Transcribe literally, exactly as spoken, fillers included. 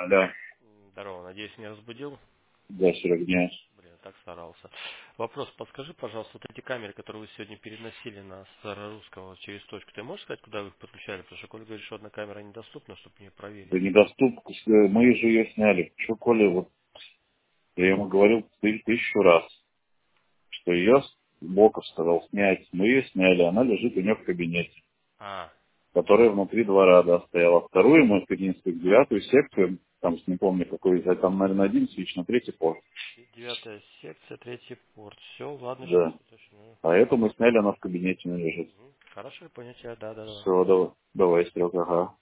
Да, Здорово, надеюсь, не разбудил? да, Серег, дня. Блин, так старался. Вопрос, подскажи, пожалуйста, вот эти камеры, которые вы сегодня переносили на Старорусского через точку, ты можешь сказать, куда вы их подключали? Потому что Коля говорит, что одна камера недоступна, чтобы мне проверить. Да недоступно, мы же ее сняли. Что, Коля, вот я ему говорил ты- тысячу раз, что ее Боков сказал снять. Мы ее сняли, она лежит у него в кабинете, А, которая внутри двора, да, стояла. Вторую мы перенесли в девятую секцию, там, не помню, какой, там, наверное, один свич на третий порт. девятая секция, третий порт. Все, ладно, сейчас Да. уточню. А эту мы сняли, она в кабинете не лежит. Мгм. Хорошо, я понял тебя, да, да, да. Все, давай, давай, Серега, ага.